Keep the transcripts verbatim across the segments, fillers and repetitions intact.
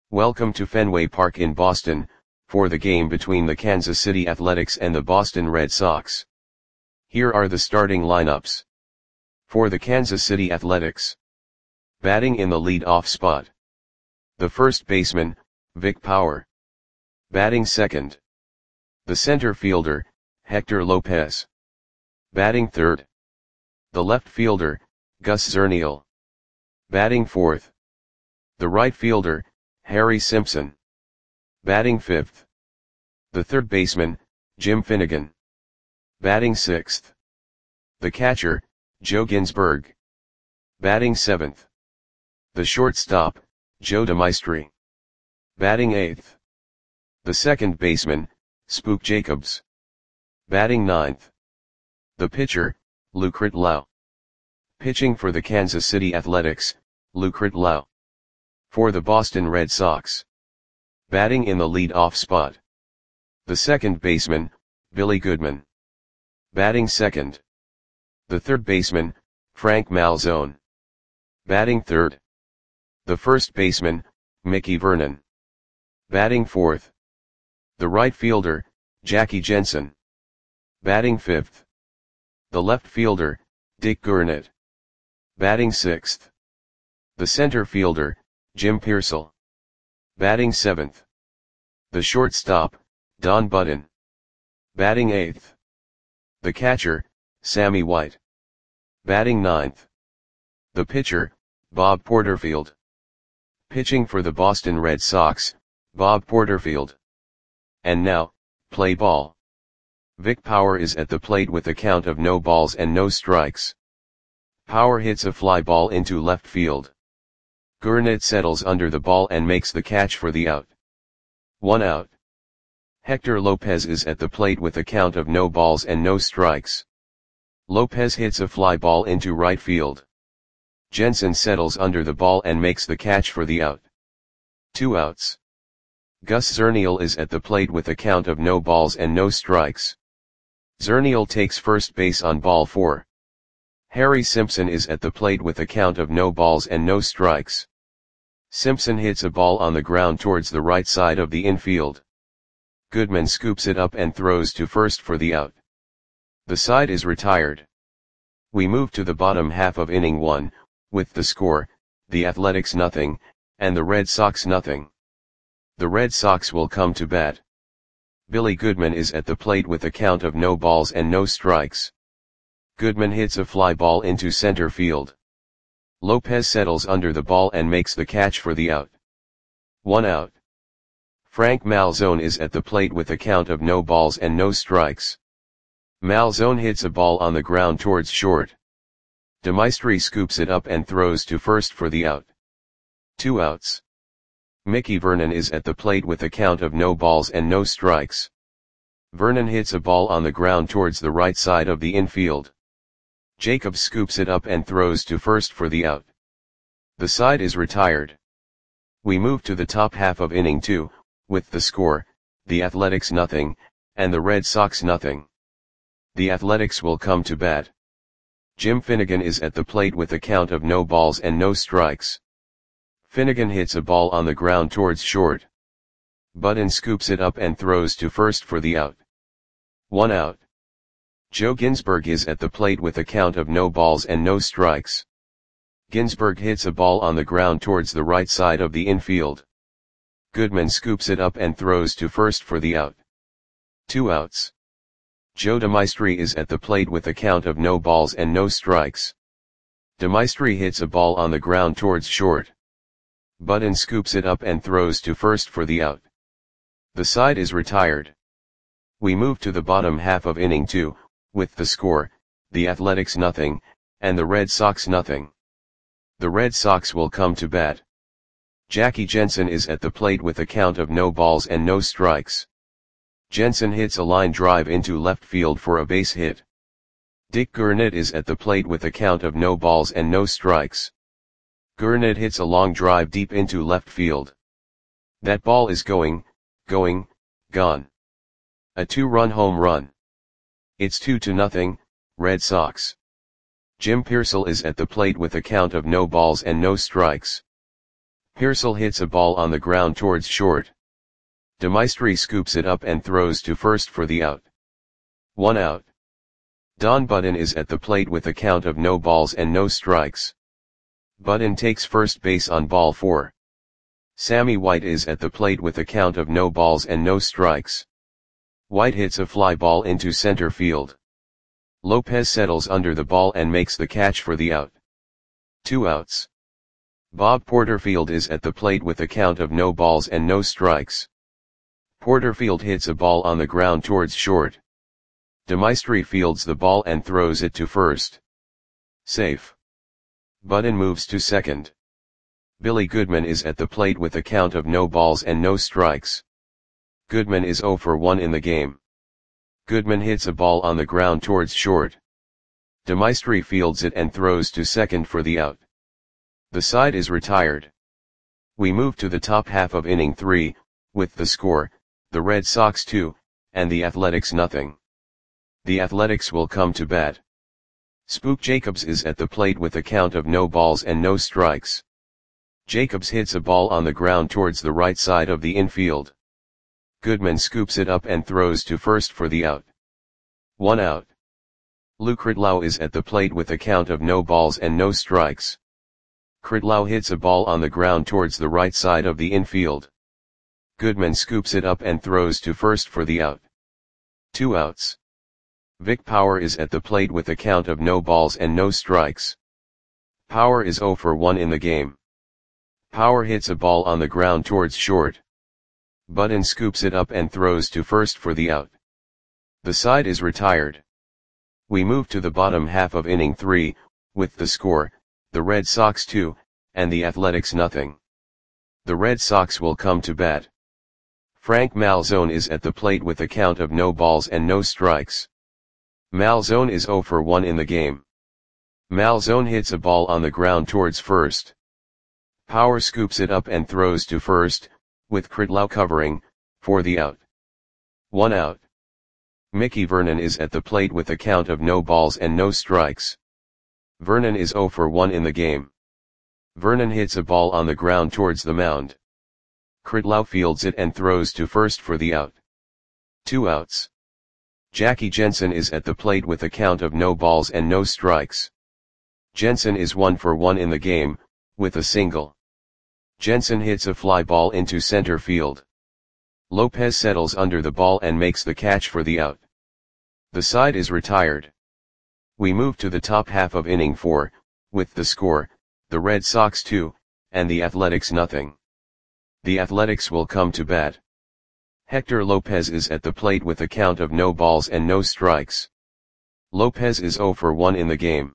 Welcome to Fenway Park in Boston, for the game between the Kansas City Athletics and the Boston Red Sox. Here are the starting lineups. For the Kansas City Athletics. Batting in the lead-off spot. The first baseman, Vic Power. Batting second. The center fielder, Hector Lopez. Batting third. The left fielder, Gus Zernial. Batting fourth. The right fielder, Harry Simpson. Batting fifth. The third baseman, Jim Finnegan. Batting sixth. The catcher, Joe Ginsberg. Batting seventh. The shortstop, Joe DeMaestri. Batting eighth. The second baseman, Spook Jacobs. Batting ninth. The pitcher, Lucret Lau. Pitching for the Kansas City Athletics, Lucret Lau. For the Boston Red Sox. Batting in the lead-off spot. The second baseman, Billy Goodman. Batting second. The third baseman, Frank Malzone. Batting third. The first baseman, Mickey Vernon. Batting fourth. The right fielder, Jackie Jensen. Batting fifth. The left fielder, Dick Gurnett. Batting sixth. The center fielder, Jim Piersall. Batting seventh. The shortstop, Don Button. Batting eighth. The catcher, Sammy White. Batting ninth. The pitcher, Bob Porterfield. Pitching for the Boston Red Sox, Bob Porterfield. And now, play ball. Vic Power is at the plate with a count of no balls and no strikes. Power hits a fly ball into left field. Gurnett settles under the ball and makes the catch for the out. One out. Hector Lopez is at the plate with a count of no balls and no strikes. Lopez hits a fly ball into right field. Jensen settles under the ball and makes the catch for the out. Two outs. Gus Zernial is at the plate with a count of no balls and no strikes. Zernial takes first base on ball four. Harry Simpson is at the plate with a count of no balls and no strikes. Simpson hits a ball on the ground towards the right side of the infield. Goodman scoops it up and throws to first for the out. The side is retired. We move to the bottom half of inning one, with the score, the Athletics nothing, and the Red Sox nothing. The Red Sox will come to bat. Billy Goodman is at the plate with a count of no balls and no strikes. Goodman hits a fly ball into center field. Lopez settles under the ball and makes the catch for the out. One out. Frank Malzone is at the plate with a count of no balls and no strikes. Malzone hits a ball on the ground towards short. DeMaestri scoops it up and throws to first for the out. Two outs. Mickey Vernon is at the plate with a count of no balls and no strikes. Vernon hits a ball on the ground towards the right side of the infield. Jacobs scoops it up and throws to first for the out. The side is retired. We move to the top half of inning two, with the score, the Athletics nothing, and the Red Sox nothing. The Athletics will come to bat. Jim Finnegan is at the plate with a count of no balls and no strikes. Finnegan hits a ball on the ground towards short. Button scoops it up and throws to first for the out. One out. Joe Ginsberg is at the plate with a count of no balls and no strikes. Ginsberg hits a ball on the ground towards the right side of the infield. Goodman scoops it up and throws to first for the out. Two outs. Joe DeMaestri is at the plate with a count of no balls and no strikes. DeMaestri hits a ball on the ground towards short. Button scoops it up and throws to first for the out. The side is retired. We move to the bottom half of inning two, with the score, the Athletics nothing, and the Red Sox nothing. The Red Sox will come to bat. Jackie Jensen is at the plate with a count of no balls and no strikes. Jensen hits a line drive into left field for a base hit. Dick Gurnett is at the plate with a count of no balls and no strikes. Gurnett hits a long drive deep into left field. That ball is going, going, gone. A two-run home run. It's two to nothing, Red Sox. Jim Piersall is at the plate with a count of no balls and no strikes. Pearsall hits a ball on the ground towards short. Demaistre scoops it up and throws to first for the out. One out. Don Button is at the plate with a count of no balls and no strikes. Button takes first base on ball four. Sammy White is at the plate with a count of no balls and no strikes. White hits a fly ball into center field. Lopez settles under the ball and makes the catch for the out. Two outs. Bob Porterfield is at the plate with a count of no balls and no strikes. Porterfield hits a ball on the ground towards short. Demaistre fields the ball and throws it to first. Safe. Button moves to second. Billy Goodman is at the plate with a count of no balls and no strikes. Goodman is oh for one in the game. Goodman hits a ball on the ground towards short. Demaistre fields it and throws to second for the out. The side is retired. We move to the top half of inning three, with the score, the Red Sox two, and the Athletics nothing. The Athletics will come to bat. Spook Jacobs is at the plate with a count of no balls and no strikes. Jacobs hits a ball on the ground towards the right side of the infield. Goodman scoops it up and throws to first for the out. One out. Lou Critlow is at the plate with a count of no balls and no strikes. Critlow hits a ball on the ground towards the right side of the infield. Goodman scoops it up and throws to first for the out. Two outs. Vic Power is at the plate with a count of no balls and no strikes. Power is oh for one in the game. Power hits a ball on the ground towards short. Button scoops it up and throws to first for the out. The side is retired. We move to the bottom half of inning three, with the score, the Red Sox two, and the Athletics nothing. The Red Sox will come to bat. Frank Malzone is at the plate with a count of no balls and no strikes. Malzone is oh for one in the game. Malzone hits a ball on the ground towards first. Power scoops it up and throws to first, with Critlow covering, for the out. One out. Mickey Vernon is at the plate with a count of no balls and no strikes. Vernon is oh for one in the game. Vernon hits a ball on the ground towards the mound. Critlow fields it and throws to first for the out. Two outs. Jackie Jensen is at the plate with a count of no balls and no strikes. Jensen is one for one in the game, with a single. Jensen hits a fly ball into center field. Lopez settles under the ball and makes the catch for the out. The side is retired. We move to the top half of inning four, with the score, the Red Sox two, and the Athletics nothing. The Athletics will come to bat. Hector Lopez is at the plate with a count of no balls and no strikes. Lopez is oh for one in the game.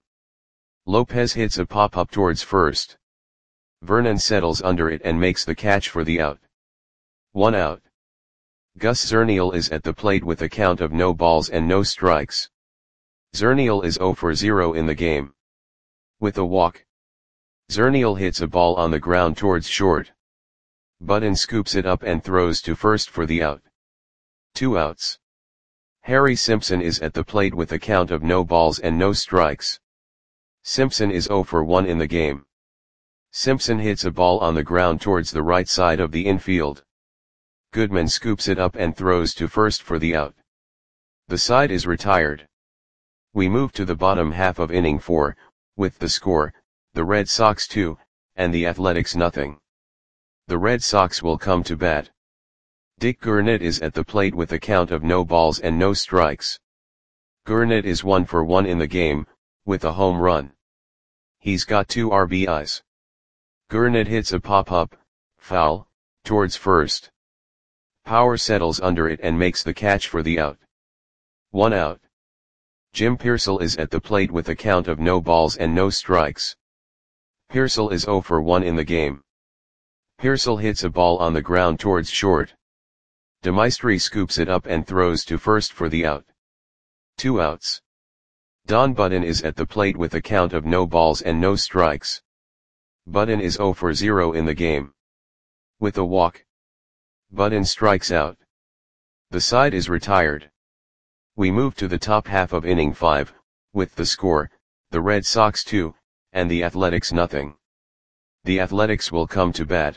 Lopez hits a pop-up towards first. Vernon settles under it and makes the catch for the out. One out. Gus Zernial is at the plate with a count of no balls and no strikes. Zernial is oh for zero in the game. With a walk. Zernial hits a ball on the ground towards short. Button scoops it up and throws to first for the out. Two outs. Harry Simpson is at the plate with a count of no balls and no strikes. Simpson is oh for one in the game. Simpson hits a ball on the ground towards the right side of the infield. Goodman scoops it up and throws to first for the out. The side is retired. We move to the bottom half of inning four, with the score, the Red Sox two, and the Athletics nothing. The Red Sox will come to bat. Dick Gurnett is at the plate with a count of no balls and no strikes. Gurnett is one for one in the game, with a home run. He's got two R B Is. Gurnett hits a pop-up, foul, towards first. Power settles under it and makes the catch for the out. One out. Jim Pearsall is at the plate with a count of no balls and no strikes. Pearsall is oh for one in the game. Pearsall hits a ball on the ground towards short. Demaistre scoops it up and throws to first for the out. Two outs. Don Button is at the plate with a count of no balls and no strikes. Button is oh for zero in the game. With a walk. Button strikes out. The side is retired. We move to the top half of inning five, with the score, the Red Sox two, and the Athletics nothing. The Athletics will come to bat.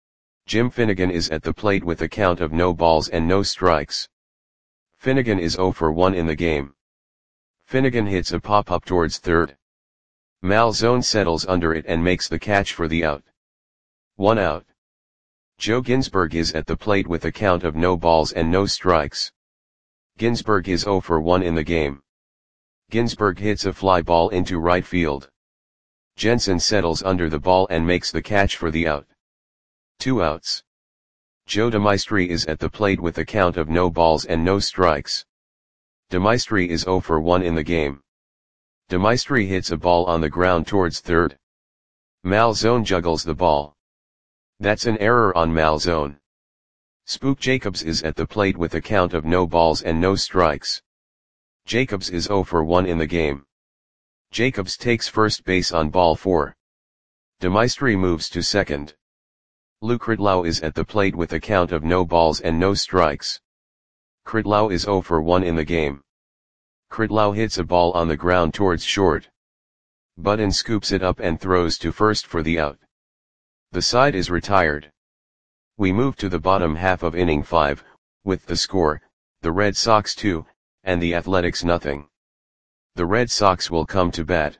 Jim Finnegan is at the plate with a count of no balls and no strikes. Finnegan is oh for one in the game. Finnegan hits a pop-up towards third. Malzone settles under it and makes the catch for the out. One out. Joe Ginsberg is at the plate with a count of no balls and no strikes. Ginsberg is oh for one in the game. Ginsberg hits a fly ball into right field. Jensen settles under the ball and makes the catch for the out. Two outs. Joe DeMaestri is at the plate with a count of no balls and no strikes. DeMaestri is oh for one in the game. DeMaestri hits a ball on the ground towards third. Malzone juggles the ball. That's an error on Malzone. Spook Jacobs is at the plate with a count of no balls and no strikes. Jacobs is oh for one in the game. Jacobs takes first base on ball four. DeMaestri moves to second. Lou Kritlau is at the plate with a count of no balls and no strikes. Kritlau is oh for one in the game. Kritlau hits a ball on the ground towards short. Button scoops it up and throws to first for the out. The side is retired. We move to the bottom half of inning five, with the score, the Red Sox two, and the Athletics nothing. The Red Sox will come to bat.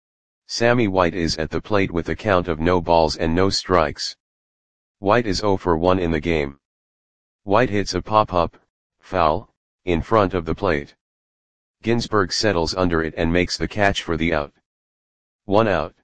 Sammy White is at the plate with a count of no balls and no strikes. White is oh for one in the game. White hits a pop-up, foul, in front of the plate. Ginsberg settles under it and makes the catch for the out. One out.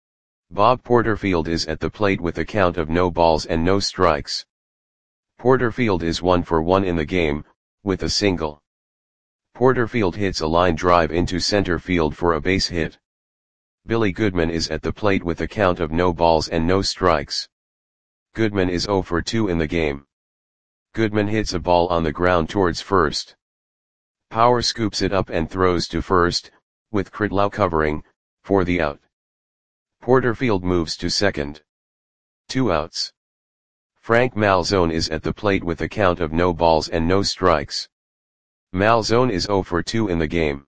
Bob Porterfield is at the plate with a count of no balls and no strikes. Porterfield is one for one in the game, with a single. Porterfield hits a line drive into center field for a base hit. Billy Goodman is at the plate with a count of no balls and no strikes. Goodman is oh for two in the game. Goodman hits a ball on the ground towards first. Power scoops it up and throws to first, with Kritlau covering, for the out. Porterfield moves to second. Two outs. Frank Malzone is at the plate with a count of no balls and no strikes. Malzone is oh for two in the game.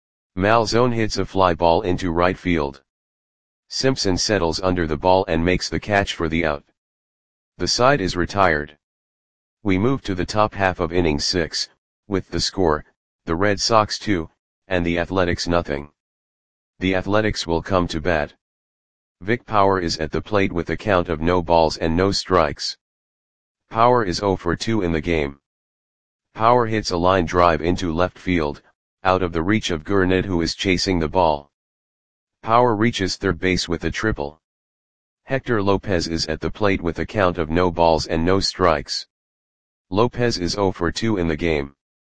Malzone hits a fly ball into right field. Simpson settles under the ball and makes the catch for the out. The side is retired. We move to the top half of inning six, with the score, the Red Sox two, and the Athletics nothing. The Athletics will come to bat. Vic Power is at the plate with a count of no balls and no strikes. Power is oh for two in the game. Power hits a line drive into left field, out of the reach of Gurnett, who is chasing the ball. Power reaches third base with a triple. Hector Lopez is at the plate with a count of no balls and no strikes. Lopez is oh for two in the game.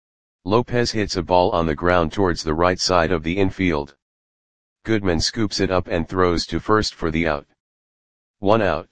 Lopez hits a ball on the ground towards the right side of the infield. Goodman scoops it up and throws to first for the out. One out.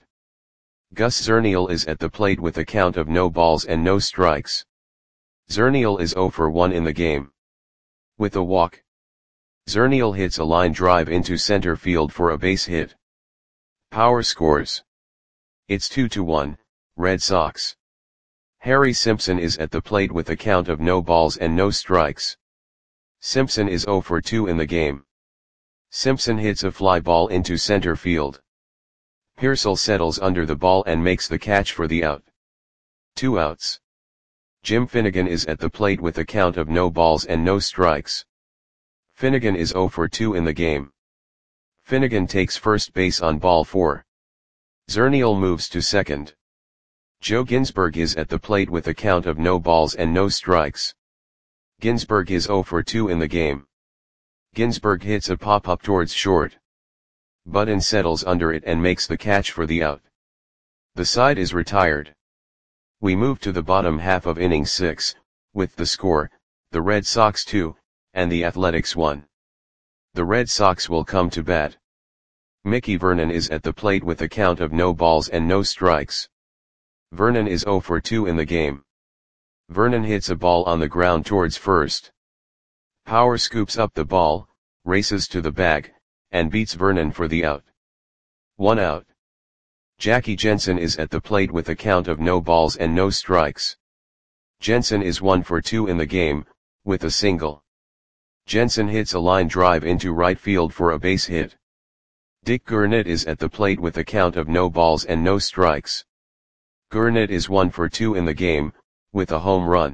Gus Zernial is at the plate with a count of no balls and no strikes. Zernial is oh for one in the game. With a walk. Zernial hits a line drive into center field for a base hit. Power scores. It's two to one, Red Sox. Harry Simpson is at the plate with a count of no balls and no strikes. Simpson is oh for two in the game. Simpson hits a fly ball into center field. Pearsall settles under the ball and makes the catch for the out. Two outs. Jim Finnegan is at the plate with a count of no balls and no strikes. Finnegan is oh for two in the game. Finnegan takes first base on ball four. Zernial moves to second. Joe Ginsberg is at the plate with a count of no balls and no strikes. Ginsberg is oh for two in the game. Ginsberg hits a pop-up towards short. Button settles under it and makes the catch for the out. The side is retired. We move to the bottom half of inning six, with the score, the Red Sox two, and the Athletics one. The Red Sox will come to bat. Mickey Vernon is at the plate with a count of no balls and no strikes. Vernon is oh for two in the game. Vernon hits a ball on the ground towards first. Power scoops up the ball, races to the bag, and beats Vernon for the out. One out. Jackie Jensen is at the plate with a count of no balls and no strikes. Jensen is one for two in the game, with a single. Jensen hits a line drive into right field for a base hit. Dick Gurnett is at the plate with a count of no balls and no strikes. Gurnett is one for two in the game, with a home run.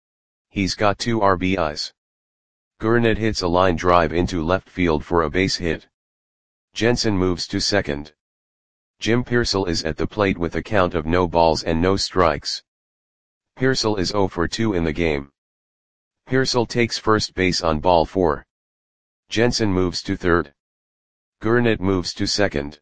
He's got two R B Is. Gurnett hits a line drive into left field for a base hit. Jensen moves to second. Jim Piersall is at the plate with a count of no balls and no strikes. Piersall is zero for two in the game. Piersall takes first base on ball four. Jensen moves to third. Gurnett moves to second.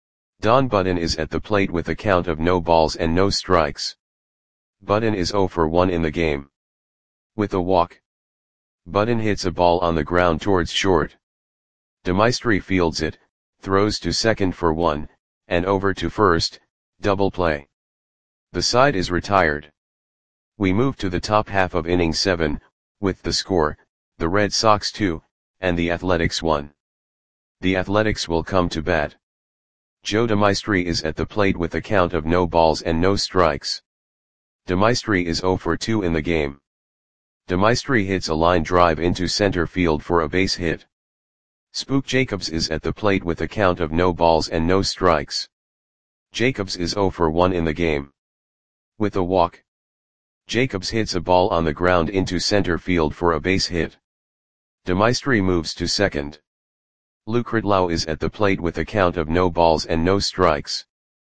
Don Budden is at the plate with a count of no balls and no strikes. Budden is zero for one in the game. With a walk, Budden hits a ball on the ground towards short. DeMaestri fields it, throws to second for one, and over to first, double play. The side is retired. We move to the top half of inning seven, with the score, the Red Sox two, and the Athletics one. The Athletics will come to bat. Joe DeMaestri is at the plate with a count of no balls and no strikes. DeMaestri is zero for two in the game. DeMaestri hits a line drive into center field for a base hit. Spook Jacobs is at the plate with a count of no balls and no strikes. Jacobs is zero for one in the game. With a walk, Jacobs hits a ball on the ground into center field for a base hit. DeMaestri moves to second. Lou Kritlau is at the plate with a count of no balls and no strikes.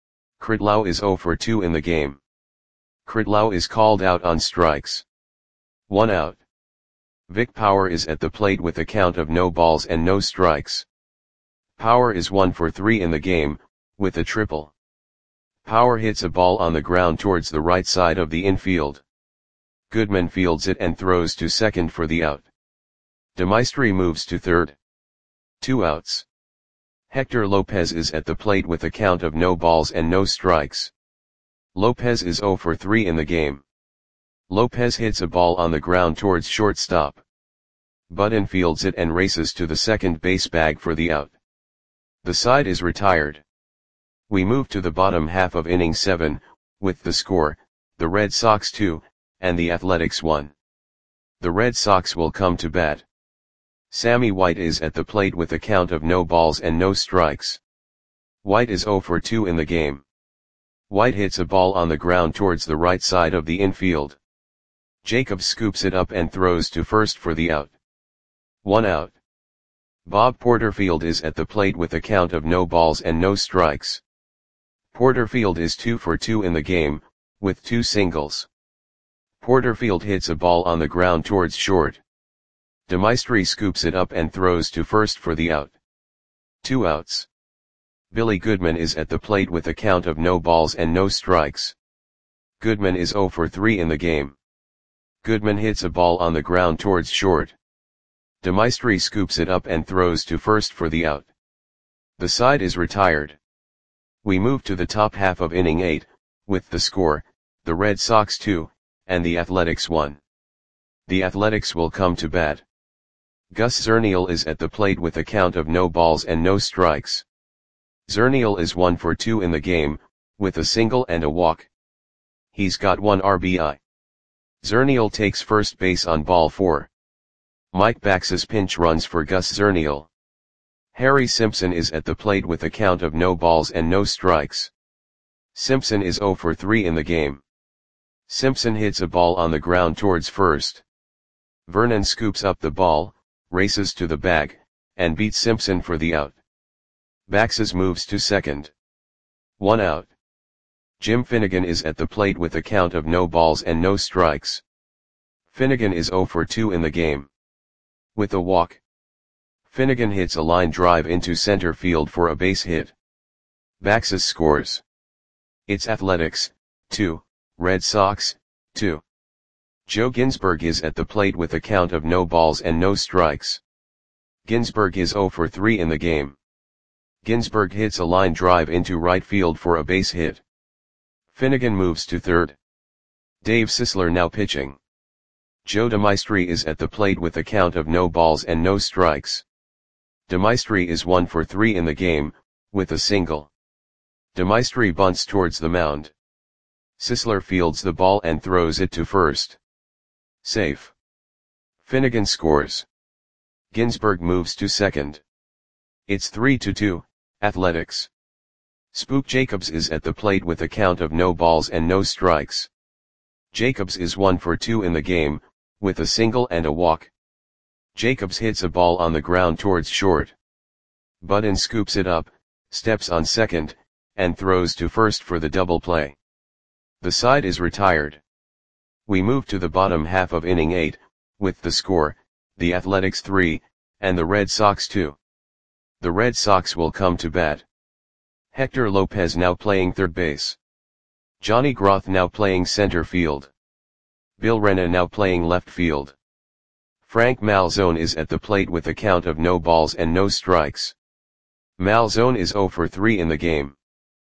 Kritlau is zero for two in the game. Kritlau is called out on strikes. One out. Vic Power is at the plate with a count of no balls and no strikes. Power is one for three in the game, with a triple. Power hits a ball on the ground towards the right side of the infield. Goodman fields it and throws to second for the out. DeMaestri moves to third. Two outs. Hector Lopez is at the plate with a count of no balls and no strikes. Lopez is zero for three in the game. Lopez hits a ball on the ground towards shortstop. Budden fields it and races to the second base bag for the out. The side is retired. We move to the bottom half of inning seven, with the score, the Red Sox two, and the Athletics one. The Red Sox will come to bat. Sammy White is at the plate with a count of no balls and no strikes. White is zero for two in the game. White hits a ball on the ground towards the right side of the infield. Jacobs scoops it up and throws to first for the out. One out. Bob Porterfield is at the plate with a count of no balls and no strikes. Porterfield is two for two in the game, with two singles. Porterfield hits a ball on the ground towards short. DeMaestri scoops it up and throws to first for the out. Two outs. Billy Goodman is at the plate with a count of no balls and no strikes. Goodman is zero for three in the game. Goodman hits a ball on the ground towards short. DeMaestri scoops it up and throws to first for the out. The side is retired. We move to the top half of inning eight, with the score, the Red Sox two, and the Athletics one. The Athletics will come to bat. Gus Zernial is at the plate with a count of no balls and no strikes. Zernial is one for two in the game, with a single and a walk. He's got one R B I. Zernial takes first base on ball four. Mike Baxes pinch runs for Gus Zernial. Harry Simpson is at the plate with a count of no balls and no strikes. Simpson is zero for three in the game. Simpson hits a ball on the ground towards first. Vernon scoops up the ball, races to the bag, and beats Simpson for the out. Baxes moves to second. One out. Jim Finnegan is at the plate with a count of no balls and no strikes. Finnegan is zero for two in the game. With a walk, Finnegan hits a line drive into center field for a base hit. Baxes scores. It's Athletics, two, Red Sox, two. Joe Ginsberg is at the plate with a count of no balls and no strikes. Ginsberg is zero for three in the game. Ginsberg hits a line drive into right field for a base hit. Finnegan moves to third. Dave Sisler now pitching. Joe DeMaestri is at the plate with a count of no balls and no strikes. DeMaestri is one for three in the game, with a single. DeMaestri bunts towards the mound. Sisler fields the ball and throws it to first. Safe. Finnegan scores. Ginsberg moves to second. It's three to two, Athletics. Spook Jacobs is at the plate with a count of no balls and no strikes. Jacobs is one for two in the game, with a single and a walk. Jacobs hits a ball on the ground towards short. Budden scoops it up, steps on second, and throws to first for the double play. The side is retired. We move to the bottom half of inning eight, with the score, the Athletics three, and the Red Sox two. The Red Sox will come to bat. Hector Lopez now playing third base. Johnny Groth now playing center field. Bill Rena now playing left field. Frank Malzone is at the plate with a count of no balls and no strikes. Malzone is zero for three in the game.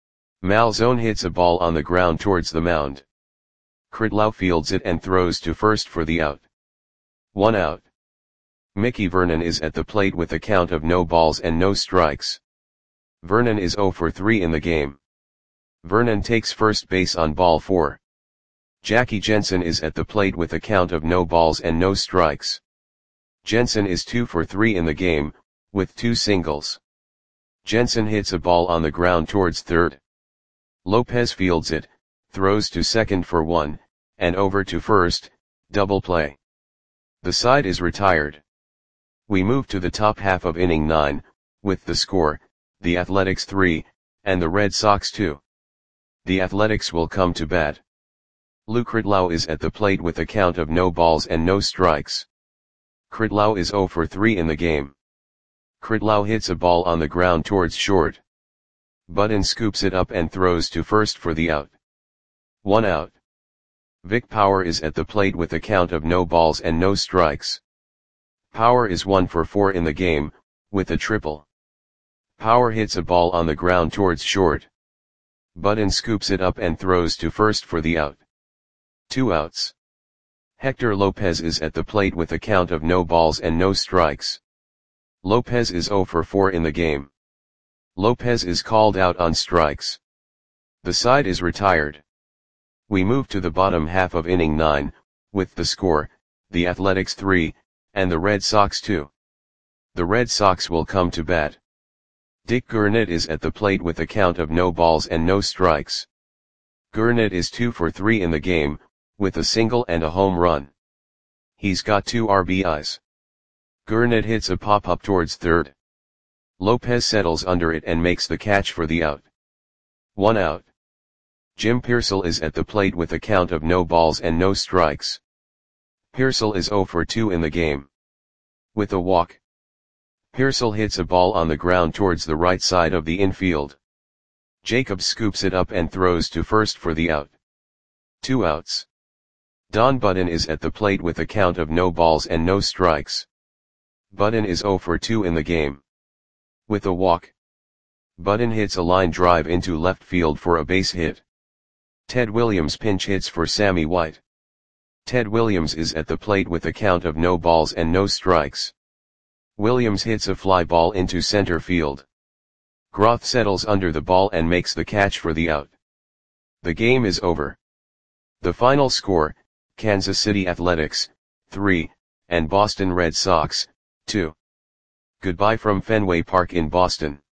Malzone hits a ball on the ground towards the mound. Kritlau fields it and throws to first for the out. One out. Mickey Vernon is at the plate with a count of no balls and no strikes. Vernon is zero for three in the game. Vernon takes first base on ball four. Jackie Jensen is at the plate with a count of no balls and no strikes. Jensen is two for three in the game, with two singles. Jensen hits a ball on the ground towards third. Lopez fields it, throws to second for one, and over to first, double play. The side is retired. We move to the top half of inning nine, with the score, the Athletics three, and the Red Sox two. The Athletics will come to bat. Lou Kritlau is at the plate with a count of no balls and no strikes. Kritlau is zero for three in the game. Kritlau hits a ball on the ground towards short. Budden scoops it up and throws to first for the out. One out. Vic Power is at the plate with a count of no balls and no strikes. Power is one for four in the game, with a triple. Power hits a ball on the ground towards short. Budden scoops it up and throws to first for the out. Two outs. Hector Lopez is at the plate with a count of no balls and no strikes. Lopez is zero for four in the game. Lopez is called out on strikes. The side is retired. We move to the bottom half of inning nine, with the score, the Athletics three, and the Red Sox two. The Red Sox will come to bat. Dick Gurnett is at the plate with a count of no balls and no strikes. Gurnett is two for three in the game, with a single and a home run. He's got two R B Is. Gurnett hits a pop-up towards third. Lopez settles under it and makes the catch for the out. One out. Jim Piersall is at the plate with a count of no balls and no strikes. Piersall is zero for two in the game. With a walk. Piersall hits a ball on the ground towards the right side of the infield. Jacobs scoops it up and throws to first for the out. Two outs. Don Budden is at the plate with a count of no balls and no strikes. Budden is zero for two in the game. With a walk. Budden hits a line drive into left field for a base hit. Ted Williams pinch hits for Sammy White. Ted Williams is at the plate with a count of no balls and no strikes. Williams hits a fly ball into center field. Groth settles under the ball and makes the catch for the out. The game is over. The final score, Kansas City Athletics, three, and Boston Red Sox, two. Goodbye from Fenway Park in Boston.